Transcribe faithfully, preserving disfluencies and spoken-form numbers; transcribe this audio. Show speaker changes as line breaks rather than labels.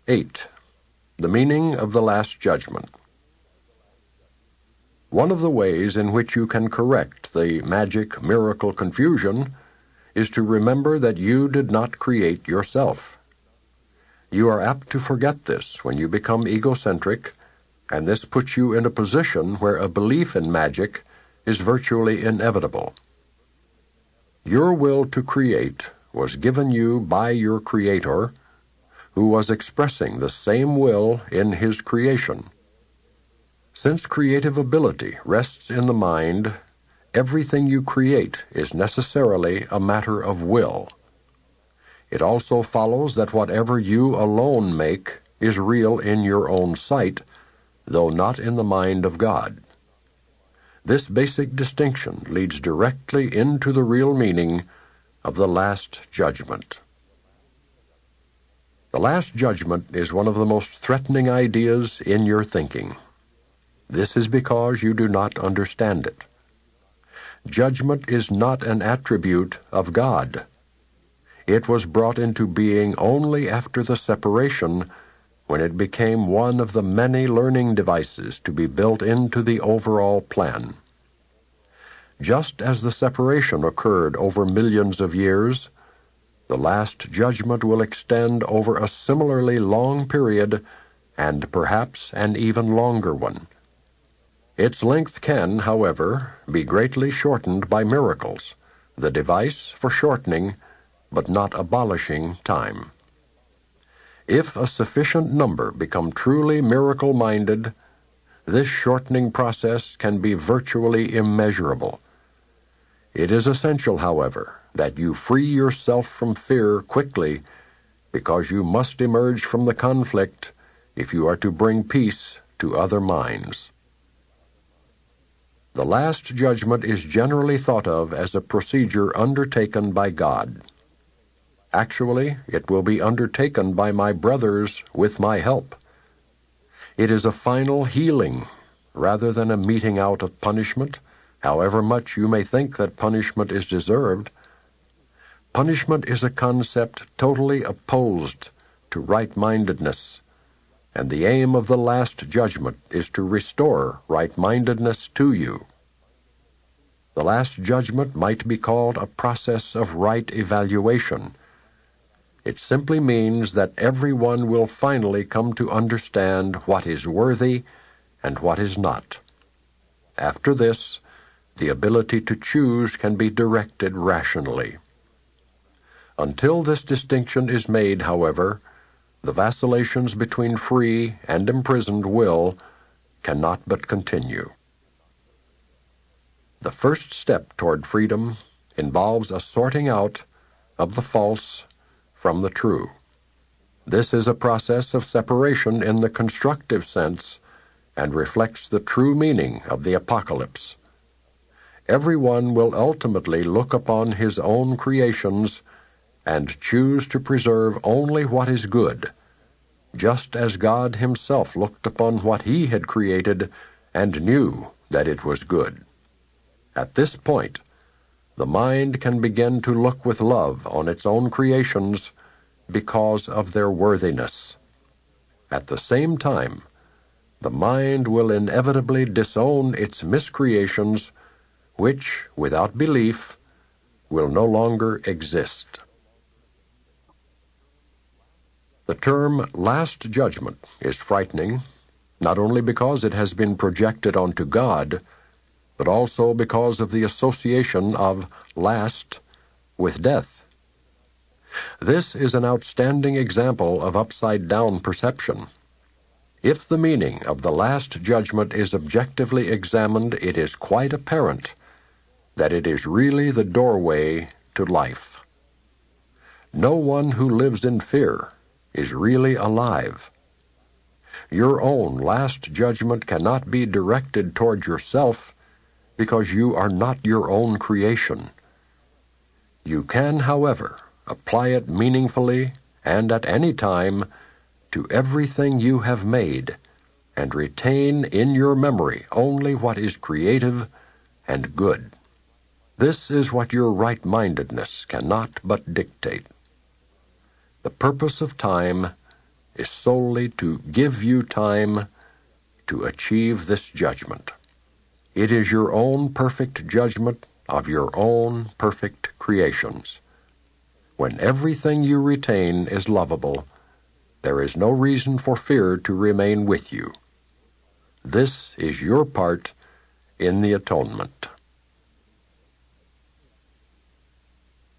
eight. The meaning of the Last Judgment. One of the ways in which you can correct the magic miracle confusion is to remember that you did not create yourself. You are apt to forget this when you become egocentric, and this puts you in a position where a belief in magic is virtually inevitable. Your will to create was given you by your Creator, who was expressing the same will in His creation. Since creative ability rests in the mind, everything you create is necessarily a matter of will. It also follows that whatever you alone make is real in your own sight, though not in the mind of God. This basic distinction leads directly into the real meaning of the Last Judgment. The Last Judgment is one of the most threatening ideas in your thinking. This is because you do not understand it. Judgment is not an attribute of God. It was brought into being only after the separation, when it became one of the many learning devices to be built into the overall plan. Just as the separation occurred over millions of years, the Last Judgment will extend over a similarly long period, and perhaps an even longer one. Its length can, however, be greatly shortened by miracles, the device for shortening, but not abolishing, time. If a sufficient number become truly miracle-minded, this shortening process can be virtually immeasurable. It is essential, however, that you free yourself from fear quickly, because you must emerge from the conflict if you are to bring peace to other minds. The Last Judgment is generally thought of as a procedure undertaken by God. Actually, it will be undertaken by my brothers with my help. It is a final healing, rather than a meting out of punishment, however much you may think that punishment is deserved. Punishment is a concept totally opposed to right-mindedness, and the aim of the Last Judgment is to restore right-mindedness to you. The Last Judgment might be called a process of right evaluation. It simply means that everyone will finally come to understand what is worthy and what is not. After this, the ability to choose can be directed rationally. Until this distinction is made, however, the vacillations between free and imprisoned will cannot but continue. The first step toward freedom involves a sorting out of the false from the true. This is a process of separation in the constructive sense and reflects the true meaning of the apocalypse. Everyone will ultimately look upon his own creations and choose to preserve only what is good, just as God himself looked upon what he had created and knew that it was good. At this point, the mind can begin to look with love on its own creations because of their worthiness. At the same time, the mind will inevitably disown its miscreations, which, without belief, will no longer exist. The term Last Judgment is frightening, not only because it has been projected onto God, but also because of the association of last with death. This is an outstanding example of upside-down perception. If the meaning of the Last Judgment is objectively examined, it is quite apparent that it is really the doorway to life. No one who lives in fear is really alive. Your own Last Judgment cannot be directed toward yourself because you are not your own creation. You can, however, apply it meaningfully and at any time to everything you have made, and retain in your memory only what is creative and good. This is what your right-mindedness cannot but dictate. The purpose of time is solely to give you time to achieve this judgment. It is your own perfect judgment of your own perfect creations. When everything you retain is lovable, there is no reason for fear to remain with you. This is your part in the atonement.